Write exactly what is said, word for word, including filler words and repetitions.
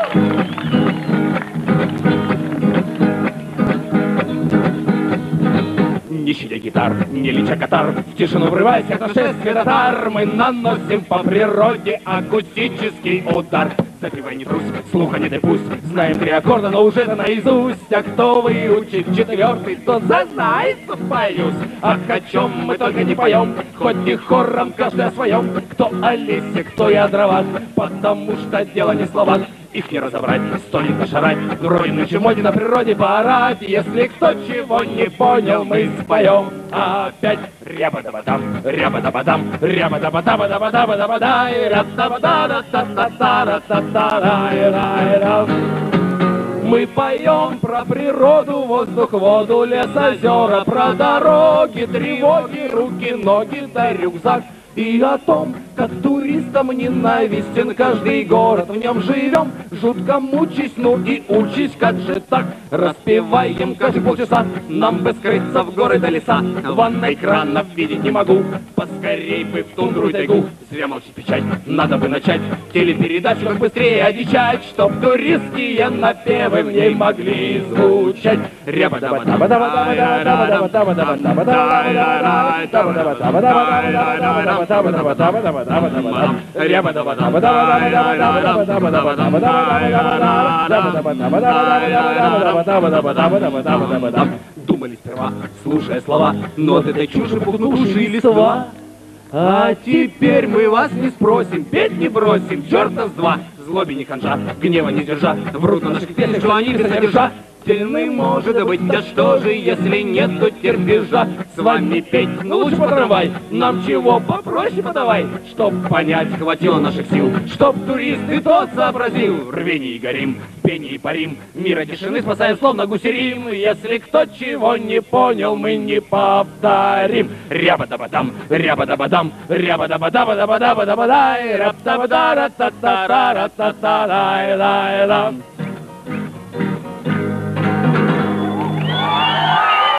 Не щадя гитар, не леча катар, в тишину врываясь, как нашествие татар, мы наносим по природе акустический удар. Запивай, не трусь, слуха не дай пусть, знаем три аккорда, но уже это наизусть. А кто выучит четвертый, то зазнается, боюсь. Ах, о чем мы только не поем, хоть и хором каждый о своем. Кто о лесе, кто и о дровах, потому что дело не в словах. Их не разобрать, столик нашарать, вроде на чемоде на природе поорать. Если кто чего не понял, мы споем опять. Ряба-да-ба-дам, ряба-да-ба-дам, ряба-да-ба-да-ба-да-ба-да-ба-да, ра-да-ба-да-да-та-та-та-та-ра-ра-ра-ра. Мы поем про природу, воздух, воду, лес, озера, про дороги, тревоги, руки, ноги да рюкзак. И о том, как туристам ненавистен каждый город, в нем живем, жутко мучись, ну и учись, как же так. Распеваем каждые полчаса, нам бы скрыться в горы до леса. Ванной кранов видеть не могу, поскорей бы в тундру и тайгу. Зря молчит печать, надо бы начать телепередачу, как быстрее одичать, чтоб туристские напевы в ней могли звучать. Думали сперва, слушая слова, ноты этой чуши пухнувшие листва. А теперь мы вас не спросим, петь не бросим, чертов с два. Злобе не ханжа, гнева не держа, врут на наших песнях, что они без содержа. Тельный может быть, да что же, если нету терпежа? С вами петь, ну лучше потрамвай, нам чего попроще подавай. Чтоб понять, хватило наших сил, чтоб турист и тот сообразил. В рвении и горим, в пении и парим, мира тишины спасаем, словно гусерим. Если кто чего не понял, мы не повторим. Ряба-да-ба-дам, ряба-да-ба-дам, ряба-да-ба-да-ба-да-ба-да-ба-да-ба-да, ряба-да-ба-да-ра-та-та-та-ра-та-та-ра-ра-ра.